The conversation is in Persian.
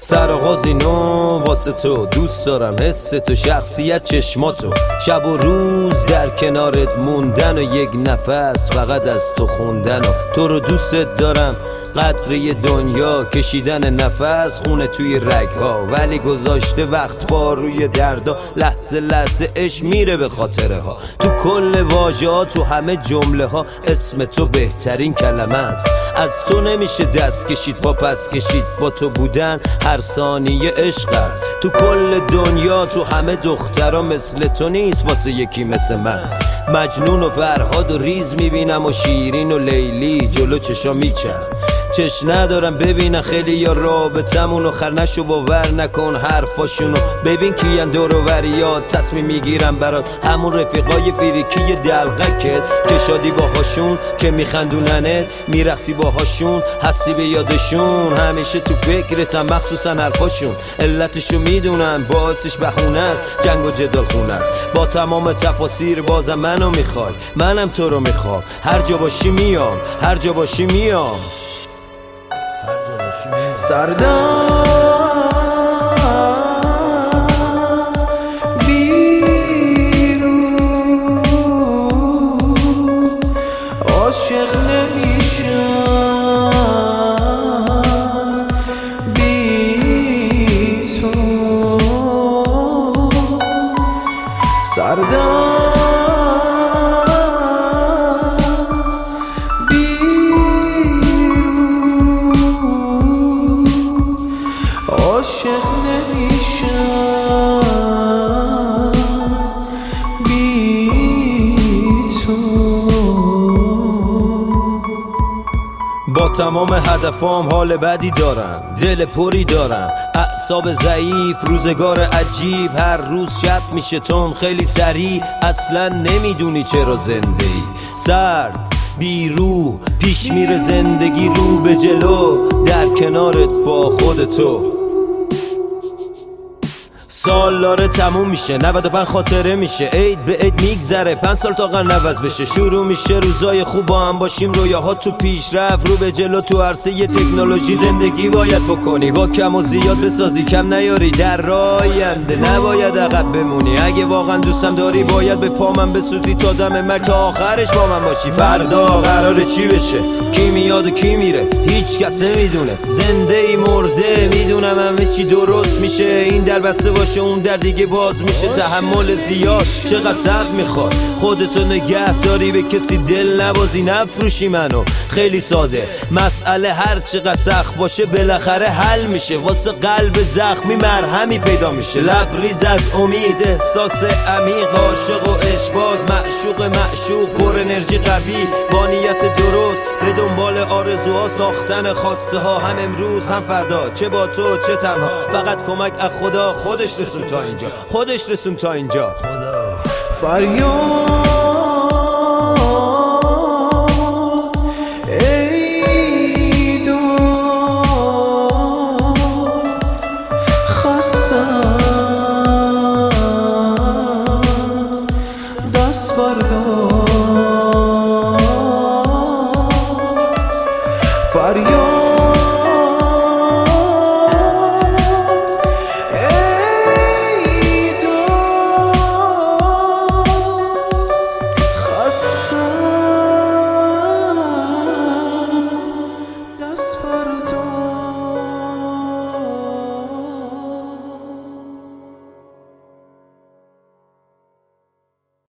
سرآغازی نو واسه تو، دوست دارم حس تو، شخصیت چشماتو، شب و روز در کنارت موندن و یک نفس فقط از تو خوندن و تو رو دوست دارم، قطره دنیا کشیدن نفس، خونه توی رگها ولی گذاشته وقت با روی دردا، لحظه لحظه عشق میره به خاطره ها، تو کل واژه ها تو همه جمله ها اسم تو بهترین کلمه است، از تو نمیشه دست کشید پا پس کشید، با تو بودن هر ثانیه عشق است، تو کل دنیا تو همه دخترها مثل تو نیست واسه یکی مثل من، مجنون و فرهاد و ریز میبینم و شیرین و لیلی جلو چشا میچن، چش ندارم ببینن خیلی یا رابطمون و خر نشو باور نکن حرفاشونو، ببین کیان دور و وریات تصمیم میگیرم برات، همون رفیقای فریکی دلقکت که شادی باهاشون که میخندوننت، میرقصی باهاشون هستی به یادشون، همیشه تو فکرتم مخصوصا حرفاشون، علتشو میدونن باعثش بهونه است، جنگ و جدال خونه است، با تمام تفاسیر بازم منو میخوای، منم تو رو میخوام، هر جا باشی میام، هر جا باشی میام. سردار بیرون عاشق نمیشم بی تو، سردار عاشق نمیشم بی تو. با تمام هدفام حال بدی دارم، دل پری دارم، اعصاب ضعیف، روزگار عجیب، هر روز شب میشه تون خیلی سریع، اصلا نمیدونی چرا زنده ای، سرد بی روح پیش میره زندگی رو به جلو، در کنارت با خودتو، سال داره تموم میشه 95 خاطره میشه، عید به عید میگذره 5 سال تا قرن عوض بشه، شروع میشه روزای خوب با هم باشیم، رویاها تو پیشرفت رو به جلو، تو عرصه تکنولوژی زندگی باید بکنی، با کم و زیاد بسازی کم نیاری، در راه آینده نباید عقب بمونی، اگه واقعا دوستم داری باید به پامن بسوزی تا دم مرگ تا آخرش با من باشی، فردا قراره چی بشه، کی میاد و کی میره هیچ کس نمیدونه، زنده ای مرده میدونم همه چی درست میشه، این در بسته باشه اون در دیگه باز میشه، تحمل زیاد چقدر صبر میخواد، خودتو نگه داری به کسی دل نبازی، نفروشی منو، خیلی ساده مسئله هر چقدر سخت باشه بالاخره حل میشه، واسه قلب زخمی مرهمی پیدا میشه، لبریز از امید، احساس عمیق، عاشق و عشقباز، معشوق پر انرژی قوی، با نیت درست به دنبال آرزوها، ساختن خواسته ها، هم امروز هم فردا، چه با تو چه تنها، فقط کمک از خدا، خودش رسون تا اینجا، خودش رسون تا اینجا، خدا فریاد ای دو خواستم دست بردار